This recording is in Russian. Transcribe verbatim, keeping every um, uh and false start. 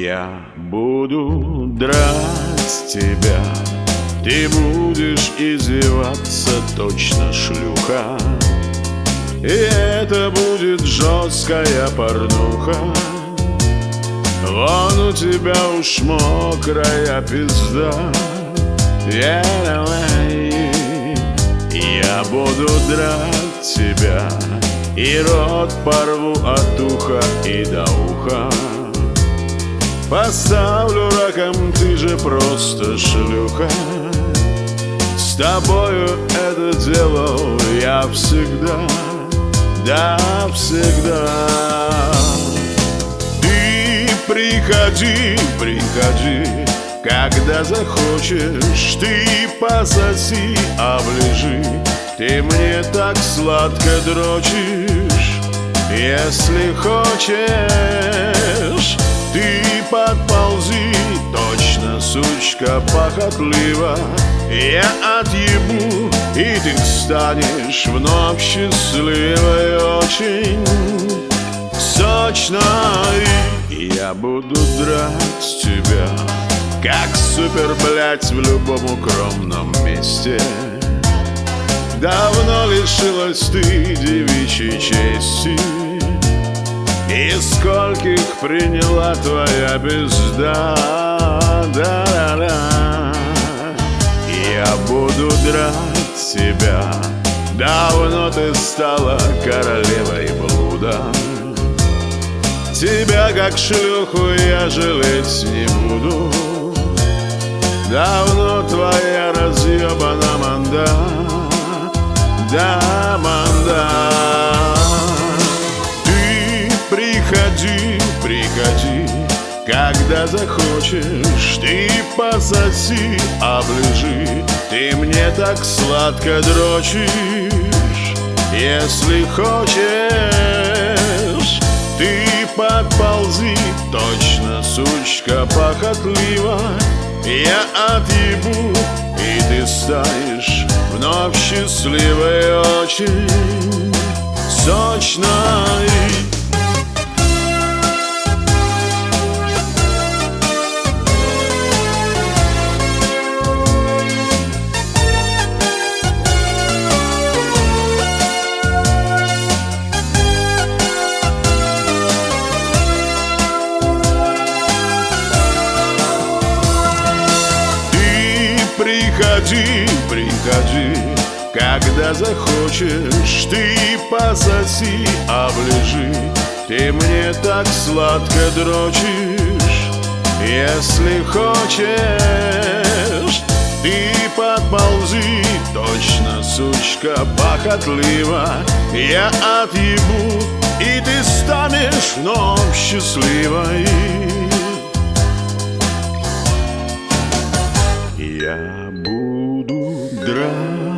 Я буду драть тебя, ты будешь извиваться, точно шлюха. И это будет жесткая порнуха. Вон у тебя уж мокрая пизда. Я буду драть тебя, и рот порву от уха и до уха. Поставлю раком, ты же просто шлюха. С тобою это делал я всегда, да всегда. Ты приходи, приходи, когда захочешь, ты пососи, оближи. Ты мне так сладко дрочишь, если хочешь. Ты подползи, точно, сучка похотлива. Я отъебу, и ты станешь вновь счастливой, очень сочной. Я буду драть тебя, как супер, блядь, в любом укромном месте. Давно лишилась ты девичьей чести, и скольких приняла твоя пизда, да-да-да. Я буду драть тебя, давно ты стала королевой блуда. Тебя как шлюху я жалеть не буду. Давно твоя разъебана манда, да, манда. Приходи, приходи, когда захочешь, ты пососи, оближи. Ты мне так сладко дрочишь, если хочешь. Ты подползи, точно, сучка похотлива. Я отъебу, и ты станешь вновь счастливой, очень сочной. Приходи, приходи, когда захочешь, ты пососи, оближи. Ты мне так сладко дрочишь, если хочешь. Ты подползи, точно, сучка похотлива. Я отъебу, и ты станешь вновь счастливой. Я буду драть